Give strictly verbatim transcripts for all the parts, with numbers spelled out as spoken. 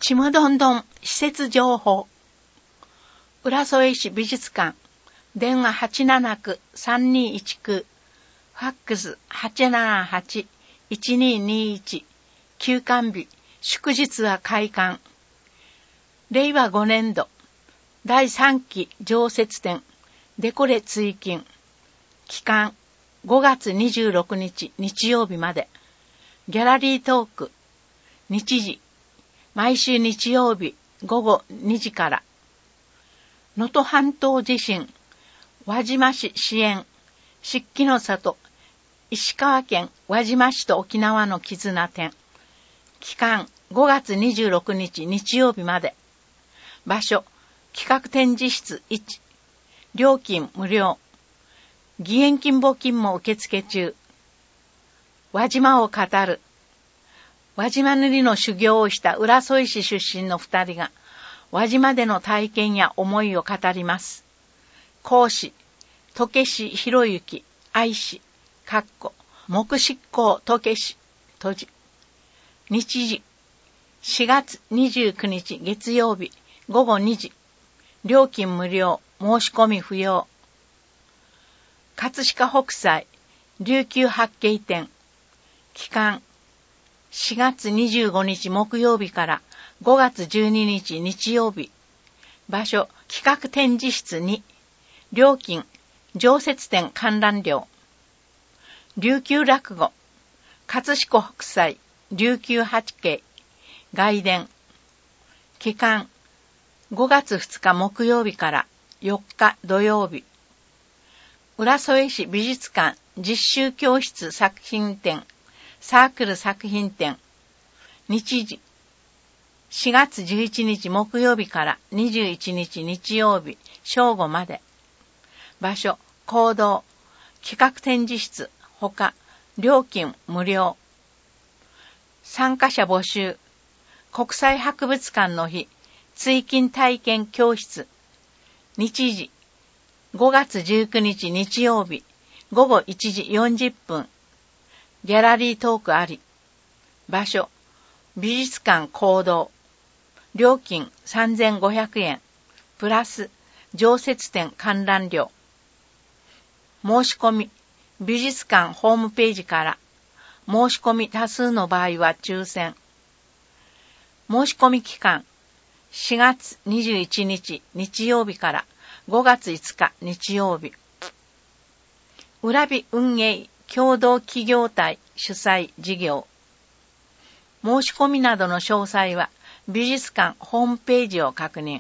ちむどんどん施設情報。浦添市美術館。電話 はちななきゅうさんにいちきゅう。ファックス はちななはちいちににいち。休館日。祝日は開館。れいわごねんど。だいさんき常設展。デコレ追勤。期間。ごがつにじゅうろくにち日曜日まで。ギャラリートーク。日時。毎週日曜日ごごにじから。能登半島地震、輪島市支援、漆器の里、石川県輪島市と沖縄の絆展。期間ごがつにじゅうろくにち日曜日まで。場所、企画展示室いち。料金無料。義援金募金も受付中。輪島を語る。輪島塗の修行をした浦添市出身の二人が、輪島での体験や思いを語ります。講師、時志博之、愛師、かっこ、木執行時志、閉じ。日時、しがつにじゅうくにち月曜日、ごごにじ。料金無料、申し込み不要。葛飾北斎、琉球八景展。期間、しがつにじゅうごにち木曜日からごがつじゅうににち日曜日。場所、企画展示室に。料金、常設展観覧料。琉球落語、葛飾北斎、琉球八景、外伝。期間、ごがつふつか木曜日からよっか土曜日。浦添市美術館実習教室作品展。サークル作品展。日時。しがつじゅういちにち木曜日からにじゅういちにち日曜日正午まで。場所、講堂。企画展示室。ほか。料金無料。参加者募集。国際博物館の日。追勤体験教室。日時。ごがつじゅうくにち日曜日。ごごいちじよんじゅっぷん。ギャラリートークあり。場所、美術館講堂。料金さんぜんごひゃくえん。プラス、常設展観覧料。申し込み、美術館ホームページから。申し込み多数の場合は抽選。申し込み期間、しがつにじゅういちにち日曜日からごがついつか日曜日。浦美運営共同企業体主催事業。申し込みなどの詳細は美術館ホームページを確認。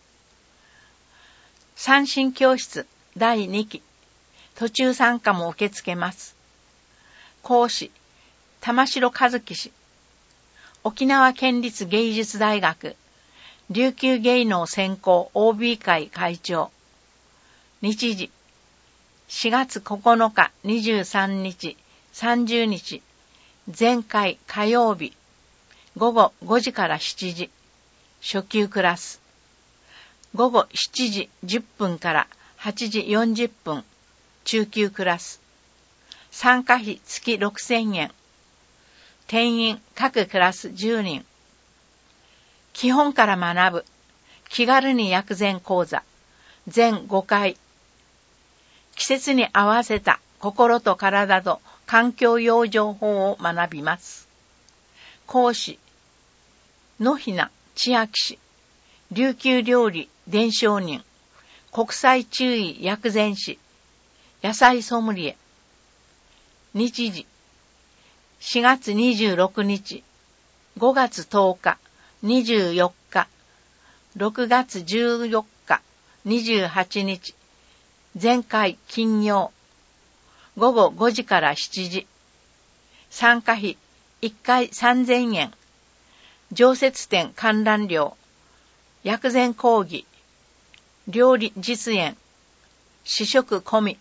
三振教室だいにき。途中参加も受け付けます。講師、玉城和樹氏。沖縄県立芸術大学琉球芸能専攻 オービー 会会長。日時。しがつここのかにじゅうさんにちさんじゅうにち前回火曜日ごごごじからしちじ初級クラス。ごごしちじじゅっぷんからはちじよんじゅっぷん中級クラス。参加費月ろくせんえん。定員各クラスじゅうにん。基本から学ぶ気軽に薬膳講座全ごかい。季節に合わせた心と体と環境養生法を学びます。講師、野ひな千秋氏、琉球料理伝承人、国際中医薬膳師、野菜ソムリエ。日時、しがつにじゅうろくにち、ごがつとおか、にじゅうよっか、ろくがつじゅうよっか、にじゅうはちにち、前回金曜。ごごごじからしちじ。参加費いっかいさんぜんえん。常設展観覧料。薬膳講義。料理実演。試食込み。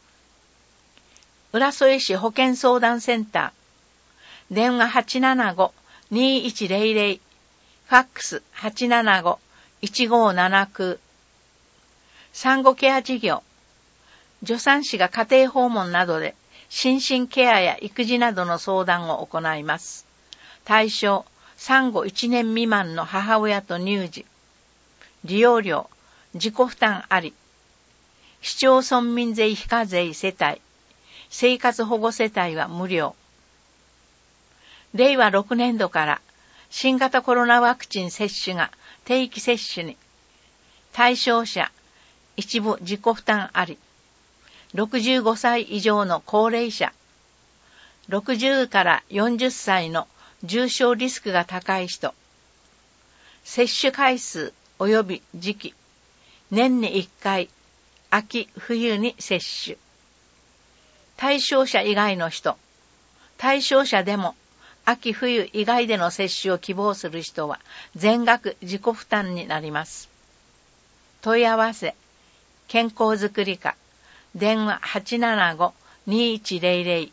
浦添市保健相談センター。電話 はちななごにいちぜろぜろ。ファックス はちななごいちごななきゅう。産後ケア事業。助産師が家庭訪問などで心身ケアや育児などの相談を行います。対象、 産後いちねん未満の母親と乳児。利用料、自己負担あり。市町村民税非課税世帯、生活保護世帯は無料。れいわろくねんどから新型コロナワクチン接種が定期接種に、対象者、一部自己負担あり。ろくじゅうごさい以上の高齢者、ろくじゅうからよんじゅっさいの重症リスクが高い人、接種回数及び時期、年にいっかい、秋・冬に接種。対象者以外の人、対象者でも秋・冬以外での接種を希望する人は全額自己負担になります。問い合わせ、健康づくり課、電話 はちななご にいちぜろぜろ。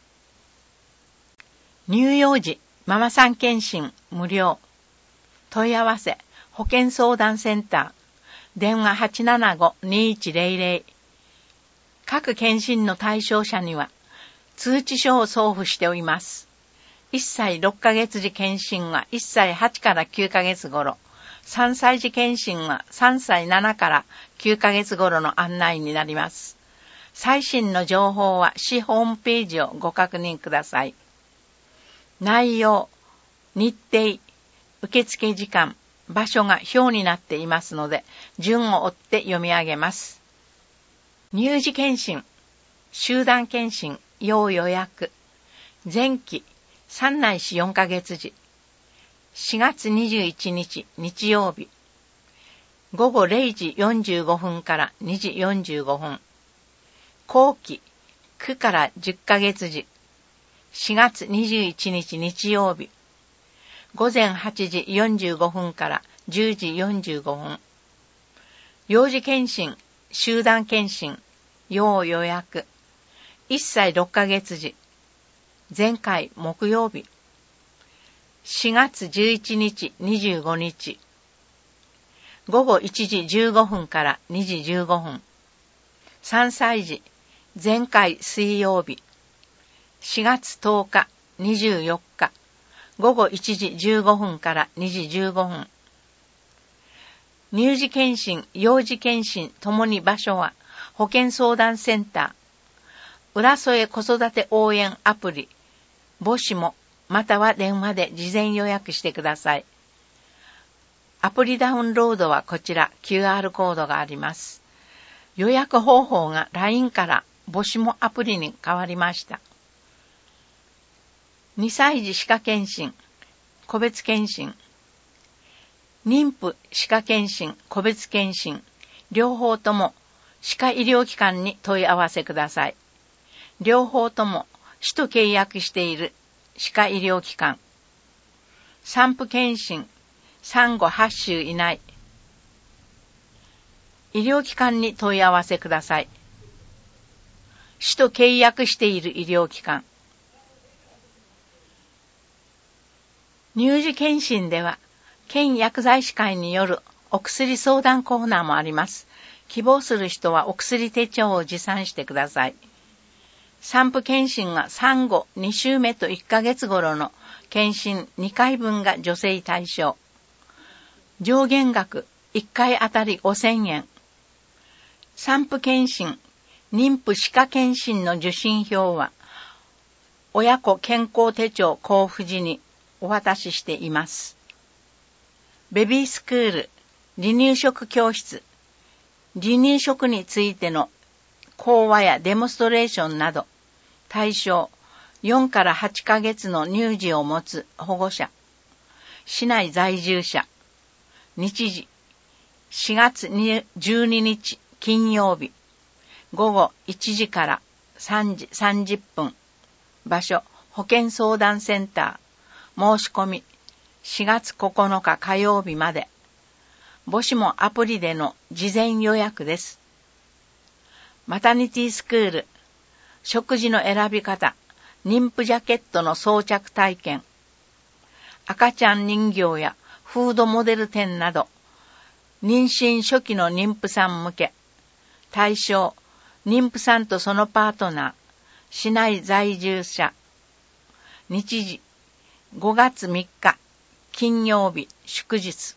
乳幼児ママさん検診無料。問い合わせ、保健相談センター、電話 はちななご にいちぜろぜろ。各検診の対象者には通知書を送付しております。いっさいろっかげつ時検診はいっさいはちからきゅうかげつ頃、さんさい児検診はさんさいななからきゅうかげつ頃の案内になります。最新の情報は市ホームページをご確認ください。内容、日程、受付時間、場所が表になっていますので、順を追って読み上げます。乳児検診、集団検診、要予約、前期、さんないしよんかげつ時、しがつにじゅういちにち日曜日、ごごれいじよんじゅうごふんからにじよんじゅうごふん、後期、きゅうからじゅっかげつ時、しがつにじゅういちにち日曜日、ごぜんはちじよんじゅうごふんからじゅうじよんじゅうごふん、幼児検診、集団検診、要予約、いっさいろっかげつ時、前回木曜日、しがつじゅういちにちにじゅうごにち、ごごいちじじゅうごふんからにじじゅうごふん、さんさい児、前回水曜日、しがつとおかにじゅうよっか、ごごいちじじゅうごふんからにじじゅうごふん。乳児検診、幼児検診ともに場所は保健相談センター、浦添子育て応援アプリ、母子もまたは電話で事前予約してください。アプリダウンロードはこちら キューアール コードがあります。予約方法が ライン から母子もアプリに変わりました。にさい児歯科検診、個別検診、妊婦歯科検診、個別検診、両方とも歯科医療機関に問い合わせください。両方とも市と契約している歯科医療機関。産婦検診、産後はっしゅう以内。医療機関に問い合わせください。市と契約している医療機関。乳児検診では、県薬剤師会によるお薬相談コーナーもあります。希望する人はお薬手帳を持参してください。産婦検診が産後にしゅうめといっかげつ頃の検診にかいぶんが助成対象。上限額いっかいあたりごせんえん。産婦検診、妊婦歯科検診の受診票は、親子健康手帳交付時にお渡ししています。ベビースクール、離乳食教室、離乳食についての講話やデモンストレーションなど、対象よんからはちかげつの乳児を持つ保護者、市内在住者、日時、しがつじゅうににち金曜日、ごごいちじからさんじさんじゅっぷん、場所、保健相談センター、申し込み、しがつここのか火曜日まで。母子もアプリでの事前予約です。マタニティスクール、食事の選び方、妊婦ジャケットの装着体験、赤ちゃん人形やフードモデル展など、妊娠初期の妊婦さん向け、対象、妊婦さんとそのパートナー、市内在住者、日時、ごがつみっか金曜日、祝日。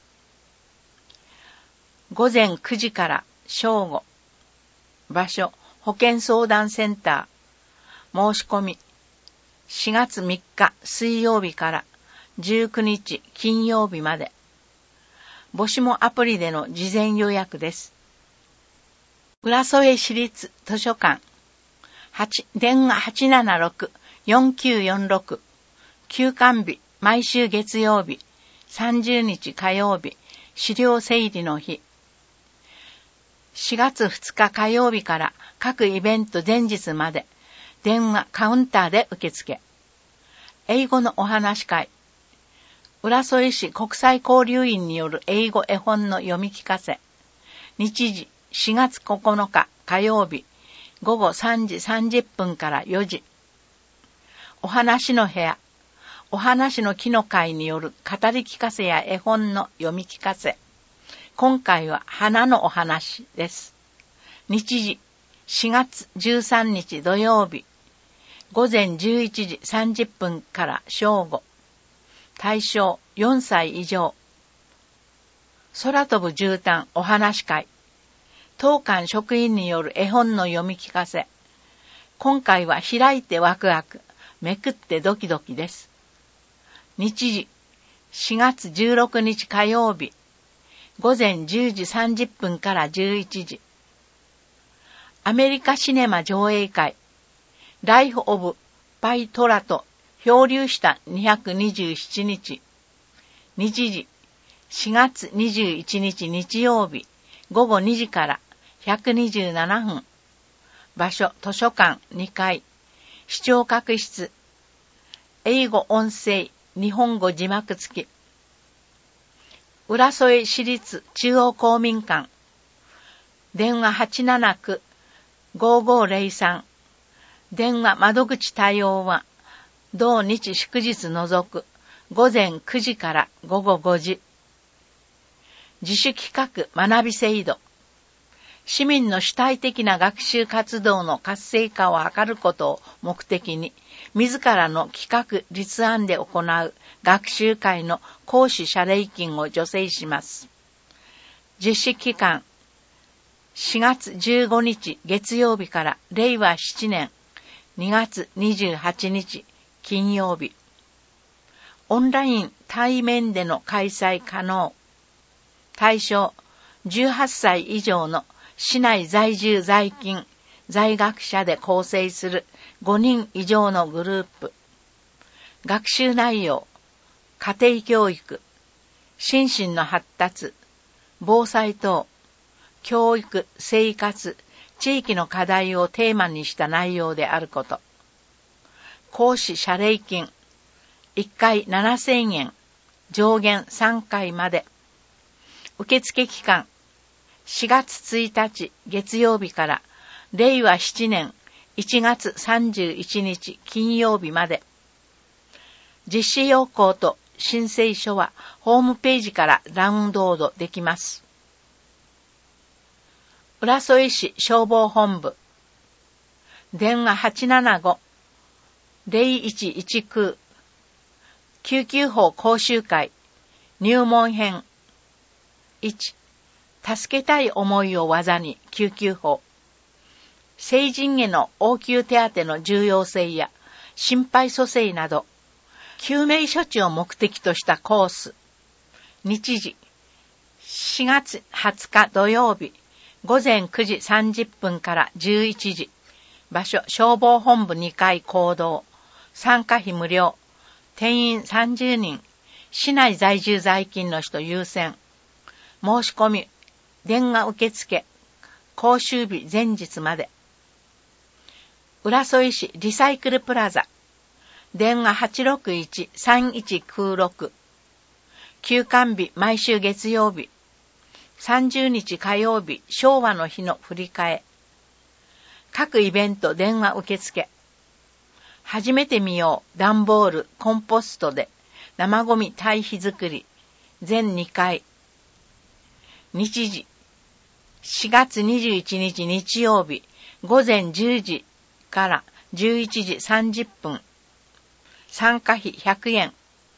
午前くじから正午。場所、保健相談センター。申し込み。しがつみっか水曜日からじゅうくにち金曜日まで。母子もアプリでの事前予約です。浦添市立図書館。電話 はちななろく よんきゅうよんろく。休館日、毎週月曜日。さんじゅうにち火曜日。資料整理の日。しがつふつか火曜日から各イベント前日まで電話カウンターで受付。英語のお話会。浦添市国際交流員による英語絵本の読み聞かせ。日時しがつここのか火曜日ごごさんじさんじゅっぷんからよじ。お話の部屋。お話の木の会による語り聞かせや絵本の読み聞かせ。今回は花のお話です。日時しがつじゅうさんにち土曜日ごぜんじゅういちじさんじゅっぷんから正午。対象よんさい以上。空飛ぶ絨毯お話会。当館職員による絵本の読み聞かせ。今回は開いてワクワク、めくってドキドキです。日時しがつじゅうろくにち火曜日ごぜんじゅうじさんじゅっぷんからじゅういちじ。アメリカシネマ上映会。ライフ・オブ・パイ・トラと漂流したにひゃくにじゅうななにち。日時しがつにじゅういちにち日曜日ごごにじからひゃくにじゅうななふん。場所図書館にかい。視聴覚室。英語音声日本語字幕付き。浦添市立中央公民館。電話 はちななきゅう ごごぜろさん。電話窓口対応は同日祝日除くごぜんくじからごごごじ。自主企画学び制度。市民の主体的な学習活動の活性化を図ることを目的に、自らの企画立案で行う学習会の講師謝礼金を助成します。実施期間、しがつじゅうごにち月曜日かられいわななねんにがつにじゅうはちにち金曜日。オンライン対面での開催可能。対象、じゅうはっさい以上の市内在住在勤、在学者で構成するごにん以上のグループ。学習内容、家庭教育、心身の発達、防災等、教育、生活、地域の課題をテーマにした内容であること。講師謝礼金、いっかいななせんえん、上限さんかいまで。受付期間、しがつついたち月曜日かられいわななねんいちがつさんじゅういちにち金曜日まで。実施要項と申請書はホームページからダウンロードできます。浦添市消防本部。電話 はちななご ぜろいちいちきゅう。救急法講習会。入門編。いち、助けたい思いを技に救急法。成人への応急手当の重要性や心肺蘇生など、救命処置を目的としたコース。日時、しがつはつか土曜日、ごぜんくじさんじゅっぷんからじゅういちじ。場所、消防本部にかい講堂。参加費無料。定員さんじゅうにん。市内在住在勤の人優先。申し込み、電話受付、講習日前日まで。浦添市リサイクルプラザ。電話 はちろくいち さんいちきゅうろく。休館日毎週月曜日。さんじゅうにち火曜日昭和の日の振り替え。各イベント電話受付。初めて見よう段ボールコンポストで生ゴミ堆肥作り全にかい。日時しがつにじゅういちにち日曜日ごぜんじゅうじからじゅういちじさんじゅっぷん。参加費ひゃくえん。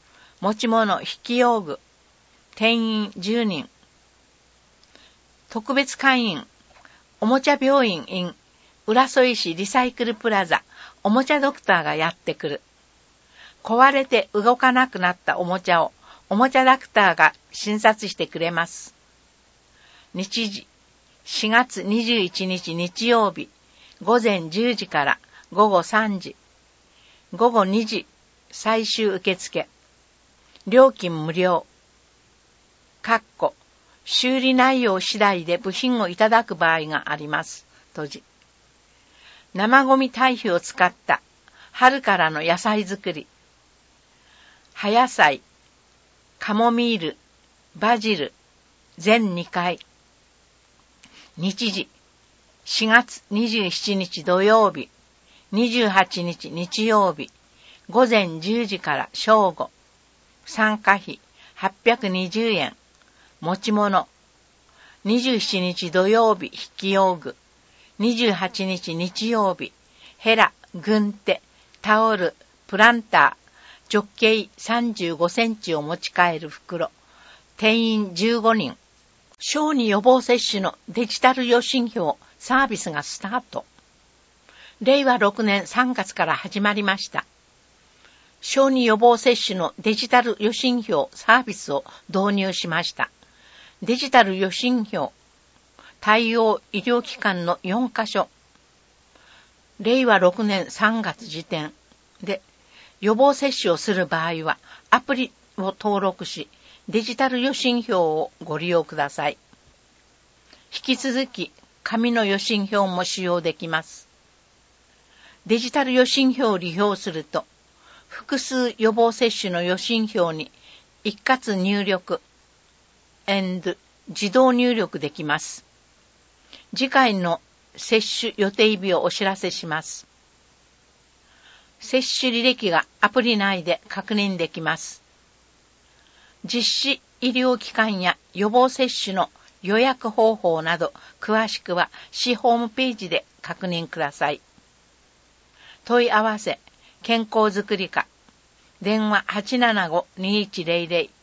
持ち物引き用具、店員じゅうにん。特別会員、おもちゃ病院 in 浦添市リサイクルプラザ、おもちゃドクターがやってくる。壊れて動かなくなったおもちゃを、おもちゃドクターが診察してくれます。日時、しがつにじゅういちにち日曜日、ごぜんじゅうじからごごさんじ、ごごにじ、最終受付。料金無料。かっこ、修理内容次第で部品をいただく場合があります。閉じ。生ゴミ堆肥を使った春からの野菜作り。葉野菜、カモミール、バジル、全にかい。日時、しがつにじゅうしちにち土曜日、にじゅうはちにち日曜日、ごぜんじゅうじから正午。参加費はっぴゃくにじゅうえん。持ち物。にじゅうしちにち土曜日引き用具。にじゅうはちにち日曜日、ヘラ、軍手、タオル、プランター、直径さんじゅうごセンチを持ち帰る袋。定員じゅうごにん。小児予防接種のデジタル予診票サービスがスタート。れいわろくねんさんがつから始まりました。小児予防接種のデジタル予診票サービスを導入しました。デジタル予診票、対応医療機関のよんかしょ。れいわろくねんさんがつ時点で予防接種をする場合はアプリを登録し、デジタル予診票をご利用ください。引き続き、紙の予診票も使用できます。デジタル予診票を利用すると、複数予防接種の予診票に一括入力、and 自動入力できます。次回の接種予定日をお知らせします。接種履歴がアプリ内で確認できます。実施医療機関や予防接種の予約方法など詳しくは市ホームページで確認ください。問い合わせ健康づくり課電話 はちななご にいちぜろぜろ。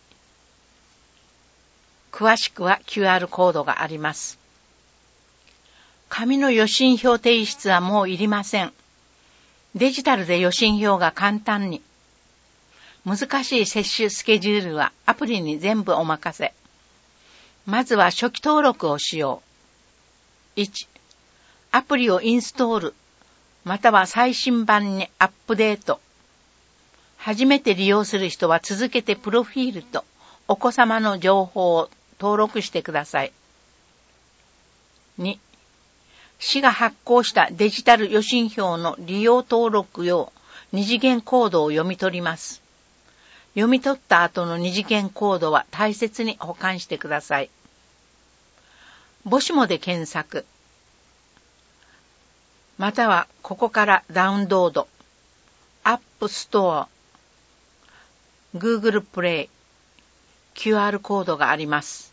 詳しくは キューアール コードがあります。紙の予診票提出はもういりません。デジタルで予診票が簡単に。難しい接種スケジュールはアプリに全部お任せ。まずは初期登録をしよう。いち. アプリをインストール、または最新版にアップデート。初めて利用する人は続けてプロフィールとお子様の情報を登録してください。に. 市が発行したデジタル予診票の利用登録用二次元コードを読み取ります。読み取った後の二次元コードは大切に保管してください。母子もで検索。またはここからダウンロード。アップストア、Google プレイ、キューアール コードがあります。